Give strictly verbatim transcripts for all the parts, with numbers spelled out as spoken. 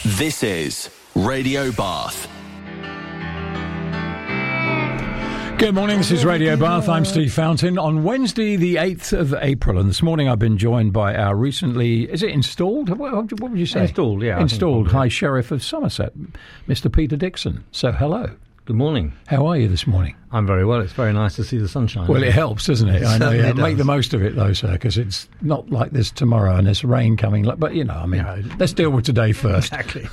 This is Radio Bath. Good morning, this is Radio Bath. I'm Steve Fountain. On Wednesday, the eighth of April, and this morning I've been joined by our recently, is it installed? What, what would you say? Installed, yeah. Installed High Sheriff of Somerset, Mister Peter Dixon. So, hello. Good morning. How are you this morning? I'm very well. It's very nice to see the sunshine. Well, it helps, doesn't it? It I know. Yeah. does. Make the most of it, though, sir, because it's not like this tomorrow and there's rain coming. But, you know, I mean, No. let's deal with today first. Exactly.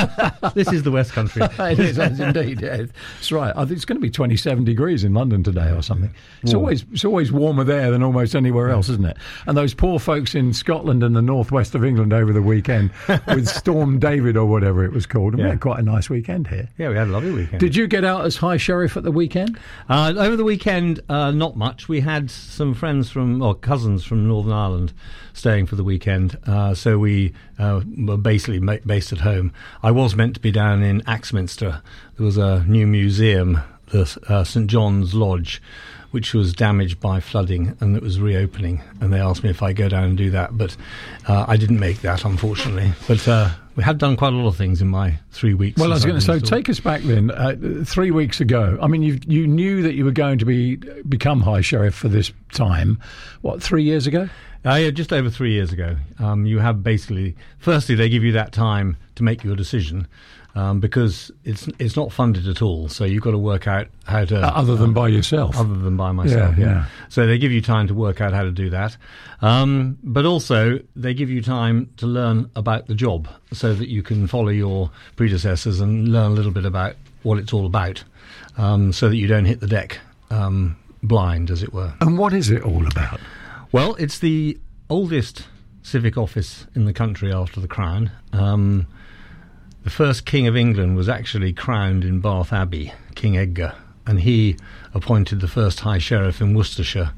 This is the West Country. It is, indeed. Yeah. That's right. I think it's going to be twenty-seven degrees in London today or something. It's Warm. always it's always warmer there than almost anywhere else, isn't it? And those poor folks in Scotland and the northwest of England over the weekend with Storm David or whatever it was called. And we Yeah. had quite a nice weekend here. Yeah, we had a lovely weekend. Did you get out as High Sheriff at the weekend? Uh, over the weekend, uh, not much. We had some friends from, or cousins from Northern Ireland staying for the weekend, uh, so we uh, were basically ma- based at home. I was meant to be down in Axminster. There was a new museum, the uh, St John's Lodge, which was damaged by flooding, and it was reopening, and they asked me if I'd go down and do that, but uh, I didn't make that, unfortunately. But uh, we have done quite a lot of things in my three weeks. Well, I was since going to I've say, been take us back then, uh, three weeks ago. I mean, you you knew that you were going to be become High Sheriff for this time, what, three years ago? Uh, yeah, just over three years ago. Um, you have basically, firstly, they give you that time to make your decision, um, because it's it's not funded at all. So you've got to work out how to... Uh, other than by yourself. Other than by myself, Yeah, yeah, yeah. So they give you time to work out how to do that. Um, but also, they give you time to learn about the job so that you can follow your predecessors and learn a little bit about what it's all about, um, so that you don't hit the deck um, blind, as it were. And what is it all about? Well, it's the oldest civic office in the country after the Crown. Um, the first King of England was actually crowned in Bath Abbey, King Edgar, and he appointed the first High Sheriff in Worcestershire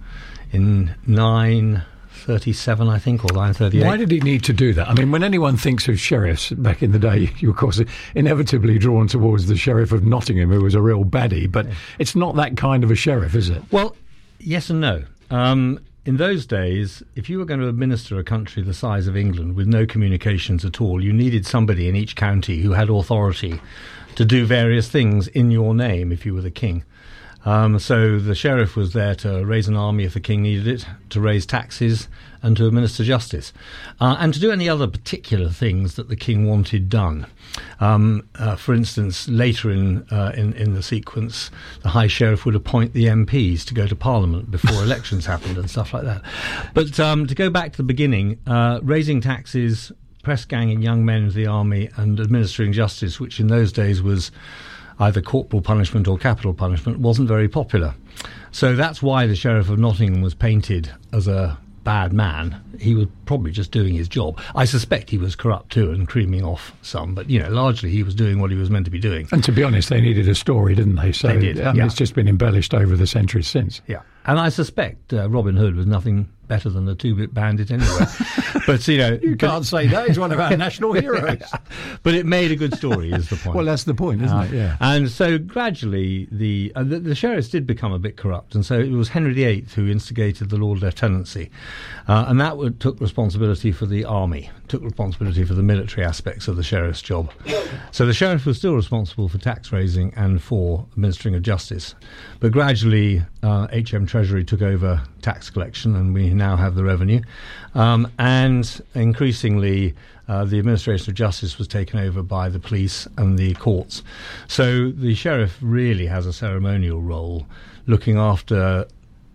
in nine thirty-seven, I think, or nine thirty-eight. Why did he need to do that? I mean, when anyone thinks of sheriffs back in the day, you, of course, inevitably drawn towards the Sheriff of Nottingham, who was a real baddie, but it's not that kind of a sheriff, is it? Well, yes and no. Um, in those days, if you were going to administer a country the size of England with no communications at all, you needed somebody in each county who had authority to do various things in your name if you were the king. Um, so the sheriff was there to raise an army if the king needed it, to raise taxes, and to administer justice, uh, and to do any other particular things that the king wanted done. Um, uh, for instance, later in, uh, in in the sequence, the High Sheriff would appoint the M Ps to go to Parliament before elections happened and stuff like that. But um, to go back to the beginning, uh, raising taxes, press ganging young men into the army, and administering justice, which in those days was either corporal punishment or capital punishment, wasn't very popular. So that's why the Sheriff of Nottingham was painted as a bad man. He was probably just doing his job. I suspect he was corrupt too and creaming off some, but, you know, largely he was doing what he was meant to be doing. And to be honest, they needed a story, didn't they? So They did, I mean, yeah. it's just been embellished over the centuries since. Yeah. And I suspect uh, Robin Hood was nothing better than a two-bit bandit anyway. But, you know... You can't say that. He's one of our national heroes. But it made a good story, is the point. Well, that's the point, isn't Uh, it? Yeah. And so gradually the, uh, the the sheriffs did become a bit corrupt, and so it was Henry the Eighth who instigated the Lord Lieutenancy, uh, and that would, took responsibility for the army, took responsibility for the military aspects of the sheriff's job. So the sheriff was still responsible for tax raising and for administering of justice, but gradually uh, H M Treasury took over tax collection, and we now have the revenue, um, and increasingly Uh, the administration of justice was taken over by the police and the courts. So the sheriff really has a ceremonial role, looking after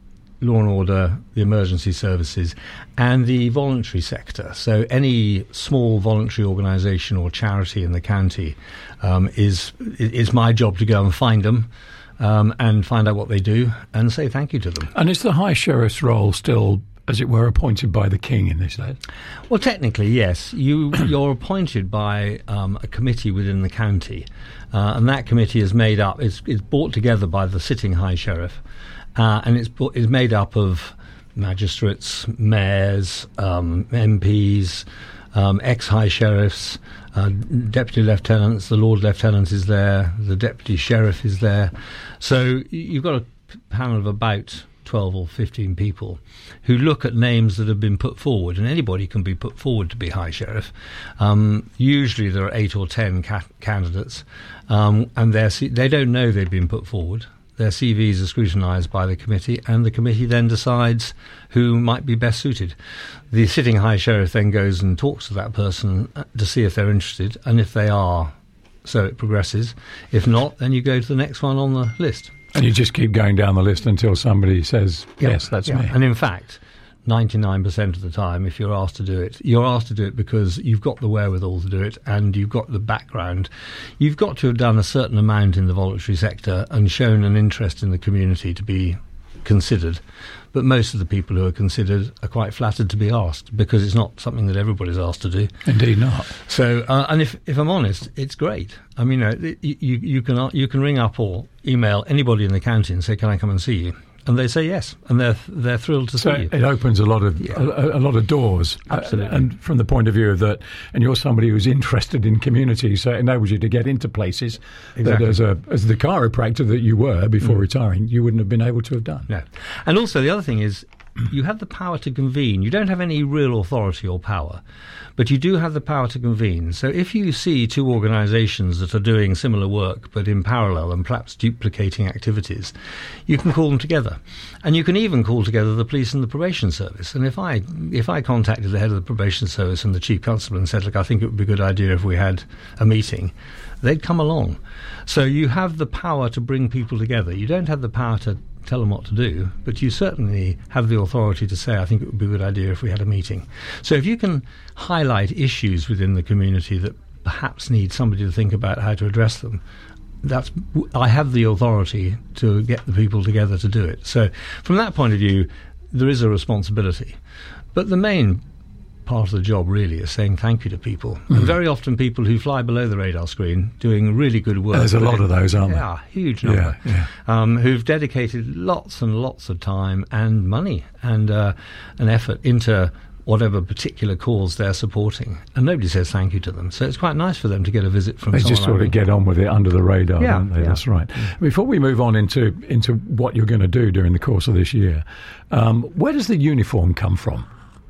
law and order, the emergency services, and the voluntary sector. So any small voluntary organisation or charity in the county um, is is my job to go and find them, um, and find out what they do and say thank you to them. And is the High Sheriff's role still, as it were, appointed by the king in this day? Well, technically, yes. You, you're appointed by um, a committee within the county, uh, and that committee is made up, it's, it's brought together by the sitting High Sheriff, uh, and it's, brought, it's made up of magistrates, mayors, um, M Ps, um, ex-High Sheriffs, uh, Deputy Lieutenants, the Lord Lieutenant is there, the Deputy Sheriff is there. So you've got a panel of about twelve or fifteen people who look at names that have been put forward, and anybody can be put forward to be High Sheriff. Um, usually there are eight or ten ca- candidates, um, and they're, they don't know they've been put forward. Their C Vs are scrutinised by the committee, and the committee then decides who might be best suited. The sitting High Sheriff then goes and talks to that person to see if they're interested, and if they are, so it progresses. If not, then you go to the next one on the list. And you just keep going down the list until somebody says, Yeah. yes, that's Yeah. me. And in fact, ninety-nine percent of the time, if you're asked to do it, you're asked to do it because you've got the wherewithal to do it and you've got the background. You've got to have done a certain amount in the voluntary sector and shown an interest in the community to be considered. But most of the people who are considered are quite flattered to be asked, because it's not something that everybody's asked to do. Indeed not. So, uh, and if, if I'm honest, it's great. I mean, you, know, you, you can you can ring up or email anybody in the county and say, "Can I come and see you?" And they say yes, and they're they're thrilled to So see you. it opens a lot of Yeah. a, a lot of doors. Absolutely. Uh, and from the point of view of that, and you're somebody who's interested in community, so it enables you to get into places Exactly. that as a as the chiropractor that you were before Mm. retiring, you wouldn't have been able to have done. No. And also the other thing is, you have the power to convene. You don't have any real authority or power, but you do have the power to convene. So if you see two organisations that are doing similar work but in parallel and perhaps duplicating activities, you can call them together. And you can even call together the police and the probation service. And if I if I contacted the head of the probation service and the chief constable and said, look, I think it would be a good idea if we had a meeting, they'd come along. So you have the power to bring people together. You don't have the power to tell them what to do, but you certainly have the authority to say, I think it would be a good idea if we had a meeting. So if you can highlight issues within the community that perhaps need somebody to think about how to address them, that's I have the authority to get the people together to do it. So from that point of view, there is a responsibility. But the main part of the job really is saying thank you to people. Mm-hmm. And very often people who fly below the radar screen doing really good work. There's a lot of those, aren't there? Yeah, huge number. Yeah, yeah. Um, who've dedicated lots and lots of time and money and uh, an effort into whatever particular cause they're supporting. And nobody says thank you to them. So it's quite nice for them to get a visit from They someone just sort like of me. get on with it under the radar, Yeah, don't they? yeah. That's right. Before we move on into, into what you're going to do during the course of this year, um, where does the uniform come from?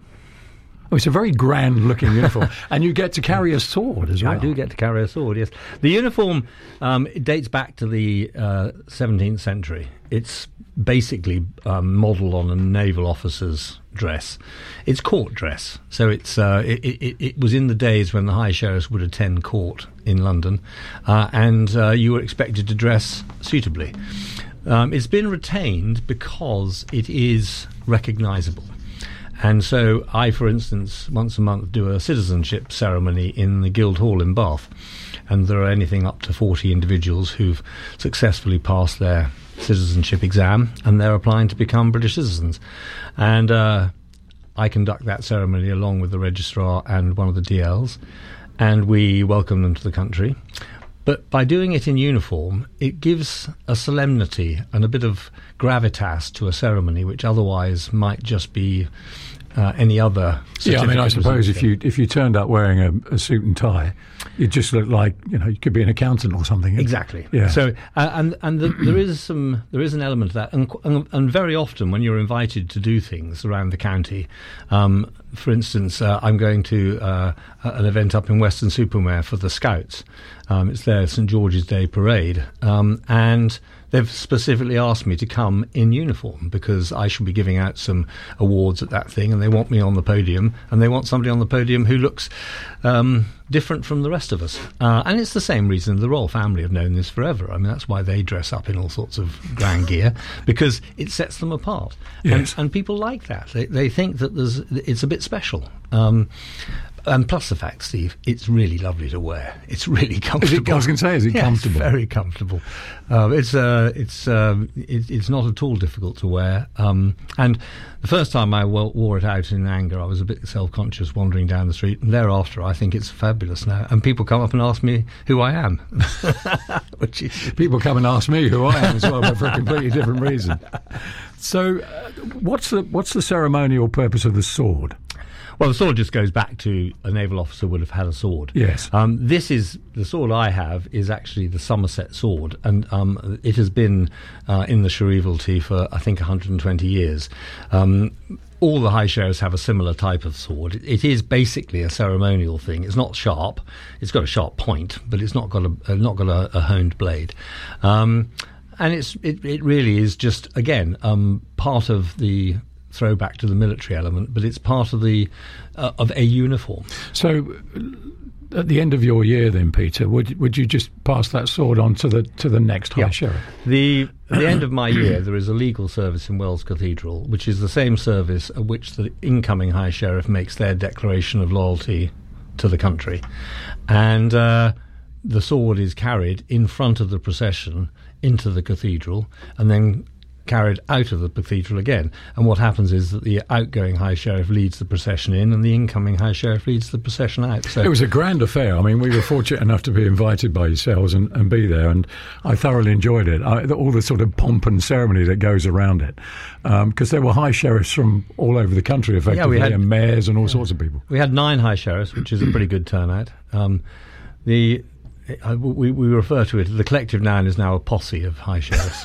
Oh, it's a very grand-looking uniform, and you get to carry a sword as well. I do get to carry a sword, yes. The uniform um, it dates back to the uh, seventeenth century. It's basically um, modelled on a naval officer's dress. It's court dress, so it's uh, it, it, it was in the days when the High Sheriffs would attend court in London, uh, and uh, you were expected to dress suitably. Um, it's been retained because it is recognisable. And so I, for instance, once a month do a citizenship ceremony in the Guildhall in Bath. And there are anything up to forty individuals who've successfully passed their citizenship exam, and they're applying to become British citizens. And uh, I conduct that ceremony along with the registrar and one of the D Ls, and we welcome them to the country. But by doing it in uniform, it gives a solemnity and a bit of gravitas to a ceremony which otherwise might just be uh, any other Yeah, I mean, I certificate suppose if certificate. you if you turned up wearing a, a suit and tie, you'd just look like, you know, you could be an accountant or something. Exactly. Yeah. So, uh, and and the, there is some there is an element of that, and, qu- and and very often when you're invited to do things around the county, um, for instance, uh, I'm going to uh, an event up in Western Supermare for the Scouts. Um, it's their St George's Day parade, um, and they've specifically asked me to come in uniform because I shall be giving out some awards at that thing, and they want me on the podium, and they want somebody on the podium who looks um, different from the rest of us. Uh, and it's the same reason the royal family have known this forever. I mean, that's why they dress up in all sorts of grand gear, because it sets them apart. Yes. And, and people like that. They, they think that there's it's a bit special. Um, And plus the fact, Steve, it's really lovely to wear. It's really comfortable. I was going to say, is it Yeah, comfortable? It's very comfortable. Uh, it's uh, it's um, it, it's not at all difficult to wear. Um, and the first time I wo- wore it out in anger, I was a bit self-conscious wandering down the street. And thereafter, I think it's fabulous now. And people come up and ask me who I am, which is People come and ask me who I am as well, but for a completely different reason. So, uh, what's the what's the ceremonial purpose of the sword? Well, the sword just goes back to a naval officer would have had a sword. Yes. Um, this is the sword I have is actually the Somerset sword, and um, it has been uh, in the Shrievalty for I think one hundred twenty years. Um, all the high sheriffs have a similar type of sword. It, it is basically a ceremonial thing. It's not sharp. It's got a sharp point, but it's not got a uh, not got a, a honed blade. Um, and it's it, it really is just again um, part of the throwback to the military element, but it's part of the uh, of a uniform. So, at the end of your year, then, Peter, would would you just pass that sword on to the to the next High Yeah. Sheriff? The at the end of my year, there is a legal service in Wells Cathedral, which is the same service at which the incoming High Sheriff makes their declaration of loyalty to the country, and uh, the sword is carried in front of the procession into the cathedral, and then carried out of the cathedral again. And what happens is that the outgoing High Sheriff leads the procession in, and the incoming High Sheriff leads the procession out. So It was a grand affair. I mean, we were fortunate enough to be invited by yourselves and, and be there, and I thoroughly enjoyed it. I, all the sort of pomp and ceremony that goes around it, because um, there were High Sheriffs from all over the country, effectively, Yeah, we had- and mayors and all sorts of people. we had nine High Sheriffs, which is a pretty good turnout. Um, the I, we, we refer to it, the collective noun is now a posse of High Sheriffs.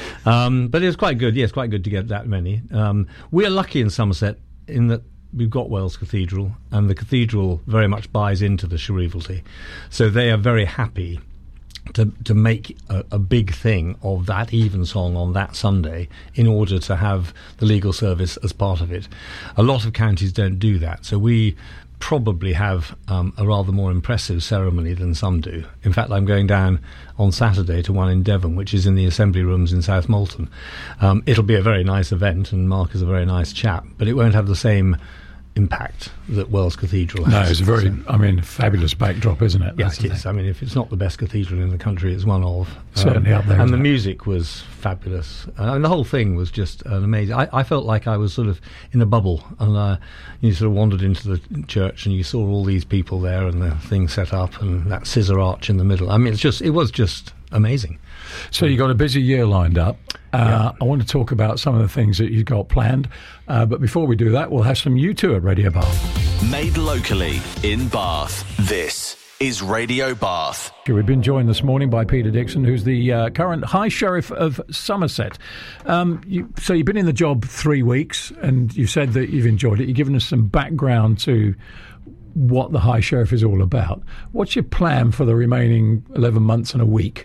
um, but it was quite good, yes, quite good to get that many. Um, we're lucky in Somerset in that we've got Wells Cathedral, and the cathedral very much buys into the Shrievalty. So they are very happy to to make a, a big thing of that evensong on that Sunday in order to have the legal service as part of it. A lot of counties don't do that, so we probably have um, a rather more impressive ceremony than some do. In fact, I'm going down on Saturday to one in Devon, which is in the Assembly Rooms in South Molton. Um, it'll be a very nice event, and Mark is a very nice chap, but it won't have the same impact that Wells Cathedral has. No, it's a very, I mean, fabulous backdrop, isn't it? Yeah, That's it the is. thing. I mean, if it's not the best cathedral in the country, it's one of. Certainly up there, And isn't the it? music was fabulous. Uh, and the whole thing was just an amazing. I, I felt like I was sort of in a bubble, and uh, you sort of wandered into the church and you saw all these people there and the thing set up and that scissor arch in the middle. I mean, it's just, it was just amazing. So you got a busy year lined up. Uh, I want to talk about some of the things that you've got planned. Uh, but before we do that, we'll have some U two at Radio Bath. Made locally in Bath. This is Radio Bath. We've been joined this morning by Peter Dixon, who's the uh, current High Sheriff of Somerset. Um, you, so you've been in the job three weeks, and you said that you've enjoyed it. You've given us some background to what the High Sheriff is all about. What's your plan for the remaining eleven months and a week?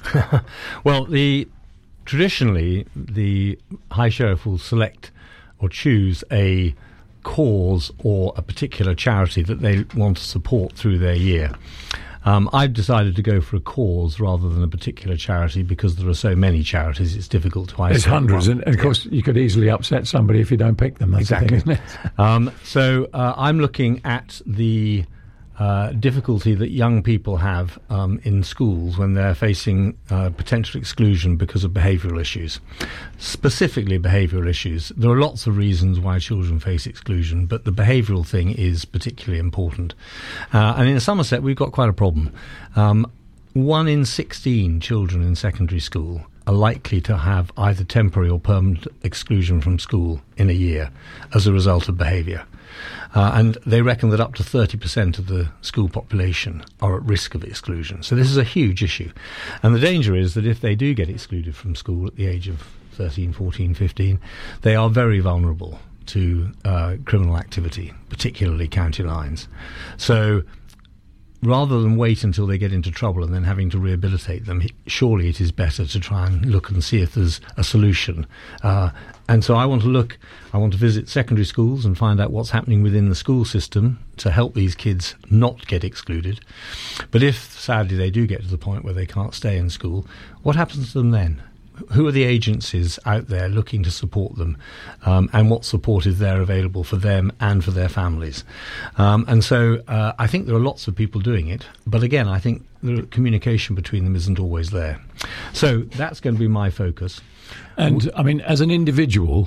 Well, the traditionally the High Sheriff will select or choose a cause or a particular charity that they want to support through their year. Um, I've decided to go for a cause rather than a particular charity because there are so many charities, it's difficult to isolate. There's hundreds, one. and of course you could easily upset somebody if you don't pick them. That's Exactly. the thing, isn't it? Um, so uh, I'm looking at the uh, difficulty that young people have um, in schools when they're facing uh, potential exclusion because of behavioural issues, specifically behavioural issues. There are lots of reasons why children face exclusion, but the behavioural thing is particularly important. Uh, and in Somerset, we've got quite a problem. Um, one in sixteen children in secondary school are likely to have either temporary or permanent exclusion from school in a year as a result of behaviour. Uh, and they reckon that up to thirty percent of the school population are at risk of exclusion. So this is a huge issue. And the danger is that if they do get excluded from school at the age of thirteen, fourteen, fifteen, they are very vulnerable to uh, criminal activity, particularly county lines. So rather than wait until they get into trouble and then having to rehabilitate them, surely it is better to try and look and see if there's a solution. Uh, and so I want to look, I want to visit secondary schools and find out what's happening within the school system to help these kids not get excluded. But if, sadly, they do get to the point where they can't stay in school, what happens to them then? Who are the agencies out there looking to support them, um, and what support is there available for them and for their families? Um, and so uh, I think there are lots of people doing it, but again, I think the communication between them isn't always there. So that's going to be my focus. And I mean, as an individual,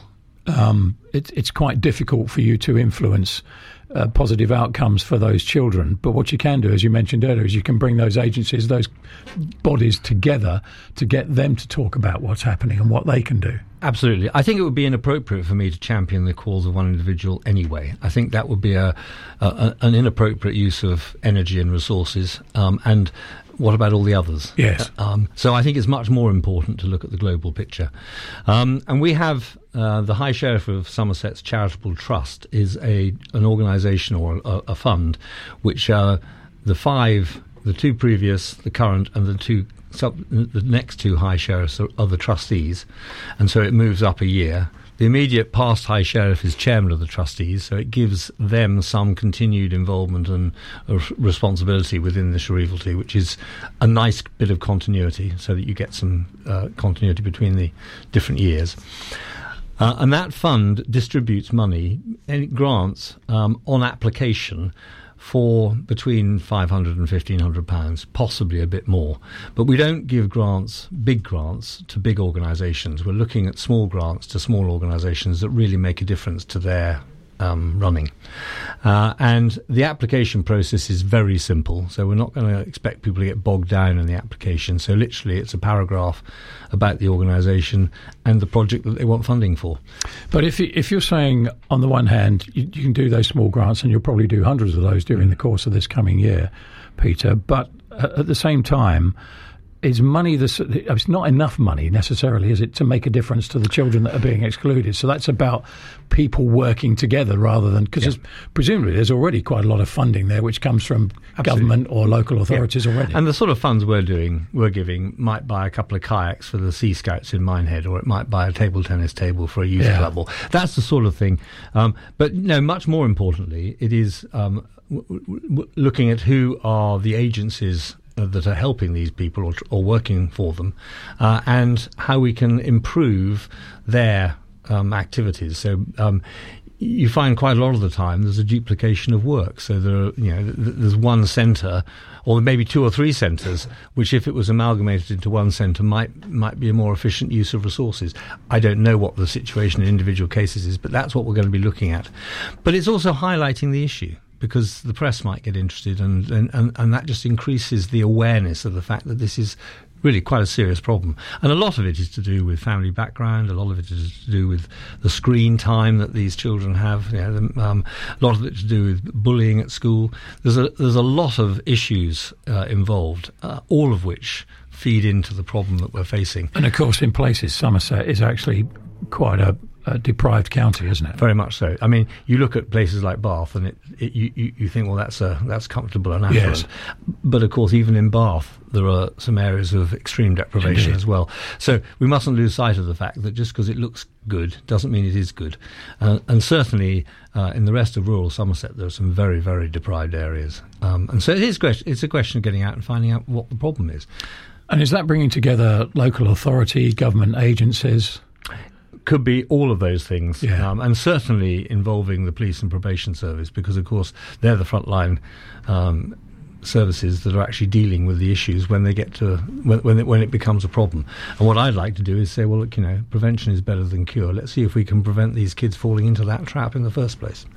um, it, it's quite difficult for you to influence uh, positive outcomes for those children. But what you can do, as you mentioned earlier, is you can bring those agencies, those bodies together to get them to talk about what's happening and what they can do. Absolutely. I think it would be inappropriate for me to champion the cause of one individual anyway. I think that would be a, a an inappropriate use of energy and resources. Um, and what about all the others? Yes. Um, so I think it's much more important to look at the global picture. Um, and we have uh, the High Sheriff of Somerset's Charitable Trust is a an organisation or a, a fund which uh, the five, the two previous, the current, and the two sub, the next two High Sheriffs are, are the trustees, and so it moves up a year. The immediate past High Sheriff is chairman of the trustees, so it gives them some continued involvement and uh, responsibility within the Shrievalty, which is a nice bit of continuity, so that you get some uh, continuity between the different years. Uh, and that fund distributes money, any grants um, on application for between five hundred and fifteen hundred pounds, possibly a bit more. But we don't give grants, big grants, to big organisations. We're looking at small grants to small organisations that really make a difference to their um, running. Uh, and the application process is very simple, so we're not going to expect people to get bogged down in the application. So literally it's a paragraph about the organisation and the project that they want funding for. But if you, if you're saying, on the one hand, you, you can do those small grants, and you'll probably do hundreds of those during the course of this coming year, Peter, but at the same time, is money, this, it's not enough money necessarily, is it, to make a difference to the children that are being excluded? So that's about people working together rather than, because yeah. presumably there's already quite a lot of funding there which comes from Absolutely. government or local authorities yeah. already. And the sort of funds we're doing, we're giving, might buy a couple of kayaks for the Sea Scouts in Minehead, or it might buy a table tennis table for a youth yeah. club. Or, that's the sort of thing. Um, but no, much more importantly, it is um, w- w- looking at who are the agencies that are helping these people or, or working for them, uh, and how we can improve their um, activities. So um, you find quite a lot of the time there's a duplication of work. So there are, you know, th- there's one centre, or maybe two or three centres, which if it was amalgamated into one centre might might be a more efficient use of resources. I don't know what the situation in individual cases is, but that's what we're going to be looking at. But it's also highlighting the issue, because the press might get interested, and, and, and, and that just increases the awareness of the fact that this is really quite a serious problem. And a lot of it is to do with family background, a lot of it is to do with the screen time that these children have, you know, the, um, a lot of it to do with bullying at school. There's a, there's a lot of issues uh, involved, uh, all of which feed into the problem that we're facing. And of course, in places, Somerset is actually quite a A deprived county, isn't it? Very much so. I mean, you look at places like Bath, and it, it, you, you think, well, that's a, that's comfortable and affluent. Yes. But of course, even in Bath, there are some areas of extreme deprivation Indeed. as well. So we mustn't lose sight of the fact that just because it looks good doesn't mean it is good. Uh, and certainly uh, in the rest of rural Somerset, there are some very, very deprived areas. Um, and so it is. It's a question of getting out and finding out what the problem is. And is that bringing together local authority, government agencies? Could be all of those things, yeah. um, and certainly involving the police and probation service, because of course they're the frontline um, services that are actually dealing with the issues when they get to when when it, when it becomes a problem. And what I'd like to do is say, well, look, you know, prevention is better than cure. Let's see if we can prevent these kids falling into that trap in the first place.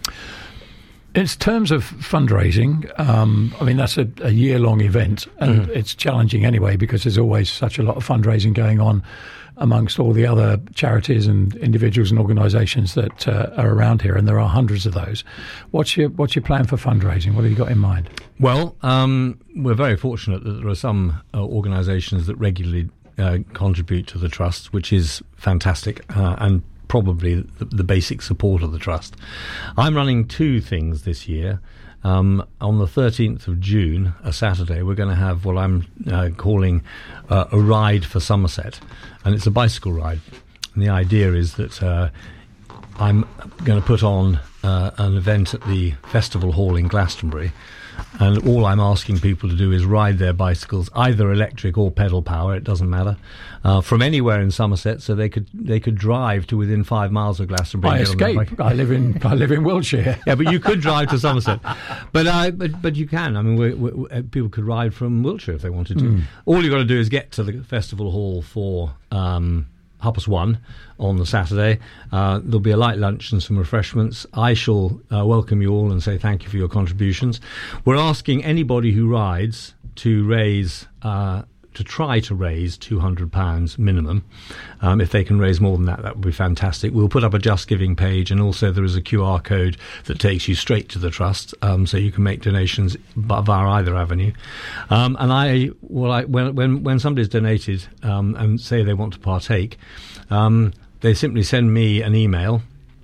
In terms of fundraising, um, I mean, that's a, a year-long event, and mm-hmm. it's challenging anyway, because there's always such a lot of fundraising going on amongst all the other charities and individuals and organisations that uh, are around here, and there are hundreds of those. What's your what's your plan for fundraising? What have you got in mind? Well, um, we're very fortunate that there are some uh, organisations that regularly uh, contribute to the trust, which is fantastic, uh, and probably the, the basic support of the trust. I'm running two things this year. Um, on the thirteenth of June, a Saturday, we're going to have what I'm uh, calling uh, a ride for Somerset, and it's a bicycle ride. And the idea is that uh, I'm going to put on uh, an event at the Festival Hall in Glastonbury, and all I'm asking people to do is ride their bicycles, either electric or pedal power, it doesn't matter, uh, from anywhere in Somerset, so they could they could drive to within five miles of Glastonbury. I escape. I live in I live in Wiltshire. Yeah, but you could drive to Somerset. But uh, but but you can. I mean, we, we, people could ride from Wiltshire if they wanted to. Mm. All you've got to do is get to the Festival Hall for Um, half past one on the Saturday. Uh, there'll be a light lunch and some refreshments. I shall uh, welcome you all and say thank you for your contributions. We're asking anybody who rides to raise, uh, to try to raise two hundred pounds minimum. Um, if they can raise more than that, that would be fantastic. We'll put up a Just Giving page, and also there is a Q R code that takes you straight to the trust, um, so you can make donations via either avenue. Um, and I, well, I, when when when somebody's donated um, and say they want to partake, um, they simply send me an email,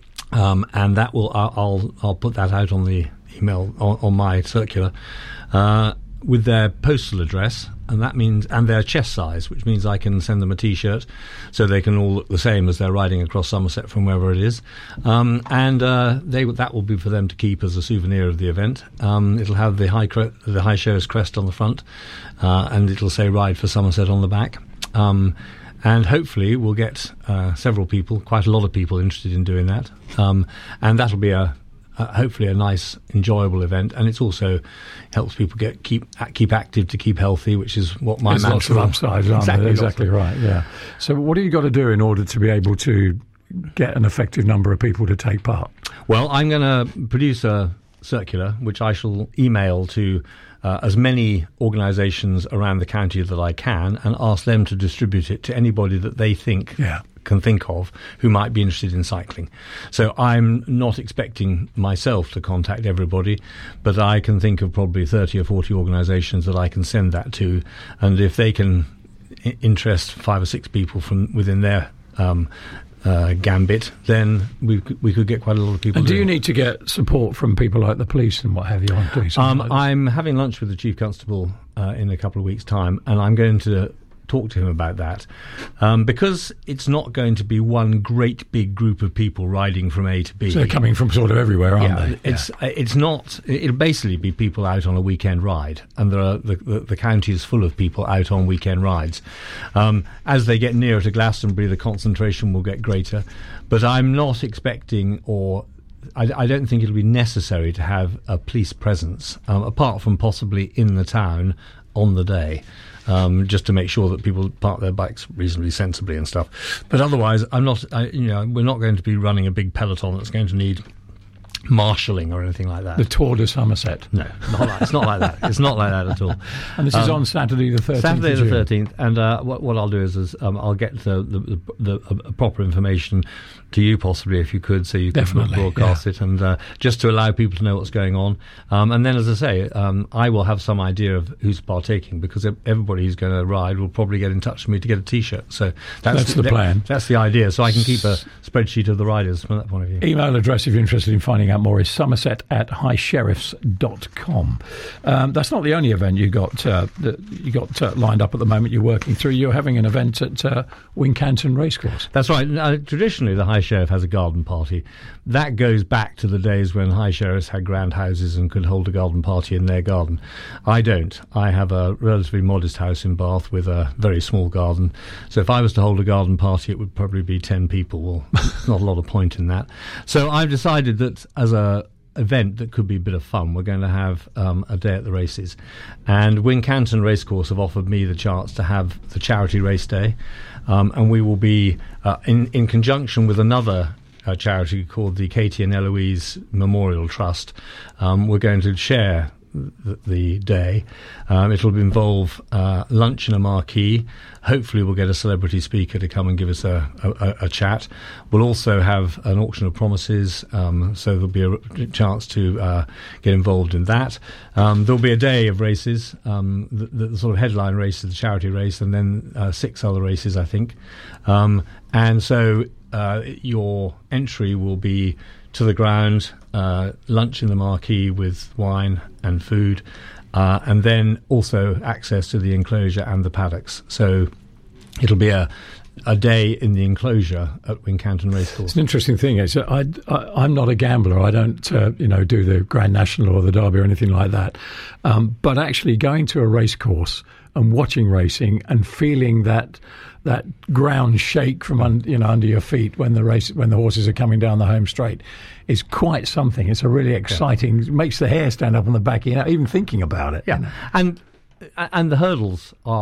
um, and that will I'll, I'll I'll put that out on the email on, on my circular uh, with their postal address. And that means, and their chest size, which means I can send them a T-shirt, so they can all look the same as they're riding across Somerset from wherever it is. Um, and uh, they that will be for them to keep as a souvenir of the event. Um, it'll have the high cre- the High Sheriff's crest on the front, uh, and it'll say "Ride for Somerset" on the back. Um, and hopefully we'll get uh, several people, quite a lot of people, interested in doing that. Um, and that'll be a Uh, hopefully a nice, enjoyable event, and it also helps people get keep keep active to keep healthy, which is what my There's lots of upsides, aren't exactly, there? Exactly right. Yeah. So, what have you got to do in order to be able to get an effective number of people to take part? Well, I'm going to produce a circular, which I shall email to uh, as many organisations around the county that I can, and ask them to distribute it to anybody that they think. Yeah. can think of who might be interested in cycling. So I'm not expecting myself to contact everybody, but I can think of probably thirty or forty organisations that I can send that to, and if they can I- interest five or six people from within their um, uh, gambit, then we c- we could get quite a lot of people. And do doing you need to get support from people like the police and what have you on doing something Um, like this? I'm having lunch with the Chief Constable uh, in a couple of weeks' time, and I'm going to talk to him about that, um, because it's not going to be one great big group of people riding from A to B. So they're coming from sort of everywhere, aren't Yeah, they? it's uh, it's not. It'll basically be people out on a weekend ride, and there are the the, the county is full of people out on weekend rides. Um, as they get nearer to Glastonbury, the concentration will get greater, but I'm not expecting or. I, I don't think it'll be necessary to have a police presence, um, apart from possibly in the town on the day. Um, just to make sure that people park their bikes reasonably sensibly and stuff. But otherwise, I'm not. I, you know, we're not going to be running a big peloton that's going to need marshalling or anything like that. The Tour de Somerset. No, not like, it's not like that. It's not like that at all. And this is Um, on Saturday the thirteenth. Saturday of the June. thirteenth, and uh, what, what I'll do is, is um, I'll get the, the, the, the uh, proper information to you, possibly, if you could, so you can Definitely, broadcast yeah. it, and uh, just to allow people to know what's going on. Um, and then, as I say, um, I will have some idea of who's partaking, because everybody who's going to ride will probably get in touch with me to get a T-shirt. So that's, That's the that- plan. That's the idea. So I can keep a spreadsheet of the riders from that point of view. Email address, if you're interested in finding out more, is somerset at high sheriffs dot com. Um, that's not the only event you got uh, that you got uh, lined up at the moment. You're working through. You're having an event at uh, Wincanton Racecourse. That's right. Uh, traditionally, the High Sheriff has a garden party. That goes back to the days when High Sheriffs had grand houses and could hold a garden party in their garden. I don't. I have a relatively modest house in Bath with a very small garden. So if I was to hold a garden party, it would probably be ten people. Well, not a lot of point in that. So I've decided that as a event that could be a bit of fun, we're going to have um, a day at the races, and Wincanton Racecourse have offered me the chance to have the charity race day, um, and we will be uh, in in conjunction with another uh, charity called the Katie and Eloise Memorial Trust. Um, we're going to share the, the day. Um, it'll involve uh, lunch in a marquee. Hopefully we'll get a celebrity speaker to come and give us a, a, a chat. We'll also have an auction of promises, um, so there'll be a chance to uh, get involved in that. Um, there'll be a day of races, um, the, the sort of headline race is the charity race, and then uh, six other races, I think. Um, and so uh, your entry will be to the ground, uh, lunch in the marquee with wine and food, uh, and then also access to the enclosure and the paddocks. So it'll be a a day in the enclosure at Wincanton Racecourse. It's an interesting thing. It's, I, I, I'm not a gambler. I don't, uh, you know, do the Grand National or the Derby or anything like that. Um, but actually going to a racecourse and watching racing and feeling that that ground shake from un, you know under your feet when the race when the horses are coming down the home straight is quite something. It's a really exciting. It makes the hair stand up on the back. You know, even thinking about it. Yeah, you know. and and the hurdles are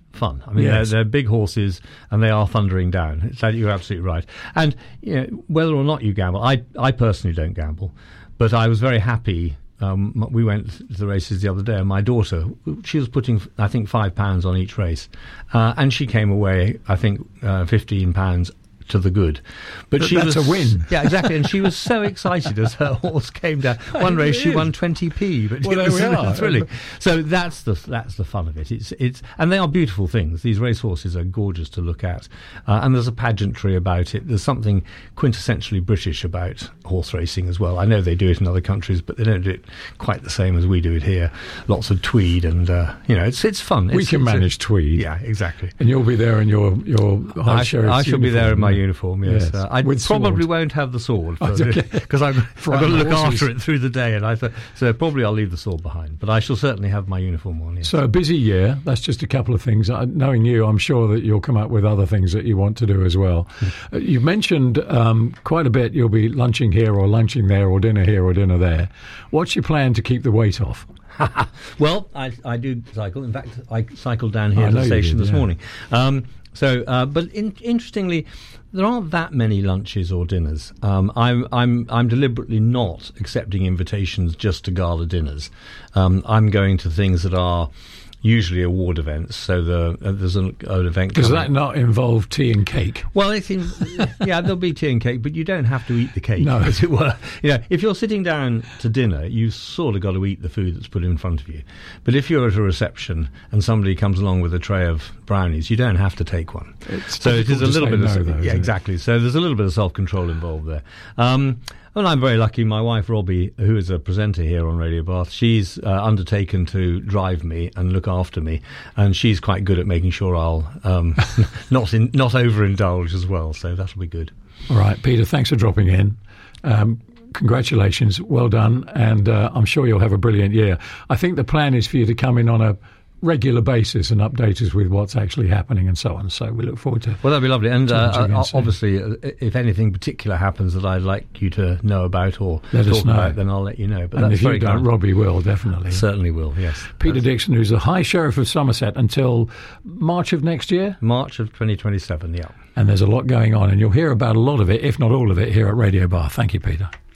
fun. I mean, Yes. they're, they're big horses, and they are thundering down. So you're absolutely right. And you know, whether or not you gamble, I I personally don't gamble, but I was very happy. Um, we went to the races the other day, and my daughter, she was putting, I think, five pounds on each race, uh, and she came away, I think, uh, fifteen pounds to the good. But Th- she that's was a win. Yeah, exactly. And she was so excited as her horse came down. One race she is. won twenty p, but Well, it there was we are. thrilling. So that's the that's the fun of it. It's it's and they are beautiful things. These racehorses are gorgeous to look at, uh, and there's a pageantry about it. There's something quintessentially British about horse racing as well. I know they do it in other countries, but they don't do it quite the same as we do it here. Lots of tweed, and uh, you know, it's it's fun. We It's, can it's a- manage tweed. yeah, exactly. And you'll be there in your, your high I, sheriff's I shall be there in my uniform, yes. Yes, Uh, I with probably sword. won't have the sword Okay. because I've, I've got to Frighten look horses. after it through the day, and I th- so probably I'll leave the sword behind. But I shall certainly have my uniform on. Yes. So a busy year. That's just a couple of things. Uh, knowing you, I'm sure that you'll come up with other things that you want to do as well. uh, you've mentioned um, quite a bit. You'll be lunching here or lunching there or dinner here or dinner there. What's your plan to keep the weight off? Well, I, I do cycle. In fact, I cycled down here I to know the you station did, this yeah. morning. Um, so, uh, but in, interestingly, there aren't that many lunches or dinners. Um, I'm I'm I'm deliberately not accepting invitations just to gala dinners. Um, I'm going to things that are usually award events. So the uh, there's an, an event. Does coming- that not involve tea and cake? Well, it's in, yeah, there'll be tea and cake, but you don't have to eat the cake, No. as it were. You know, if you're sitting down to dinner, you've sort of got to eat the food that's put in front of you. But if you're at a reception and somebody comes along with a tray of brownies, you don't have to take one. It's so it is a difficult to little say bit no, of though, yeah, isn't it? exactly. So there's a little bit of self-control involved there. Um, and I'm very lucky. My wife Robbie, who is a presenter here on Radio Bath, she's uh, undertaken to drive me and look after me, and she's quite good at making sure I'll um, not in, not overindulge as well. So that'll be good. All right, Peter, thanks for dropping in. Um, congratulations, well done, and uh, I'm sure you'll have a brilliant year. I think the plan is for you to come in on a regular basis and update us with what's actually happening and so on. So we look forward to. Well, that'd be lovely. And uh, Talk to you again uh, soon. obviously, uh, if anything particular happens that I'd like you to know about or Let us talk know. about, then I'll let you know. But And that's if you very don't, kind. Robbie will definitely. Certainly will. Yes. Peter That's Dixon, who's the High Sheriff of Somerset until March of next year. March of twenty twenty-seven. Yeah. And there's a lot going on, and you'll hear about a lot of it, if not all of it, here at Radio Bath. Thank you, Peter.